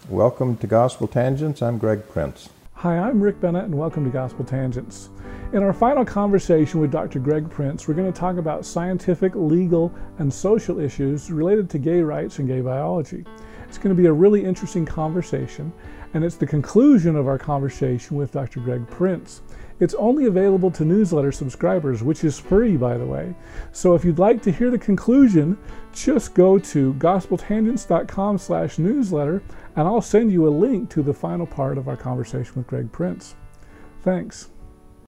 Welcome to Gospel Tangents. I'm Greg Prince. Hi, I'm Rick Bennett, and welcome to Gospel Tangents. In our final conversation with Dr. Greg Prince, we're going to talk about scientific, legal, and social issues related to gay rights and gay biology. It's going to be a really interesting conversation, and it's the conclusion of our conversation with Dr. Greg Prince. It's only available to newsletter subscribers, which is free, by the way. So if you'd like to hear the conclusion, just go to gospeltangents.com/newsletter, and I'll send you a link to the final part of our conversation with Greg Prince. Thanks.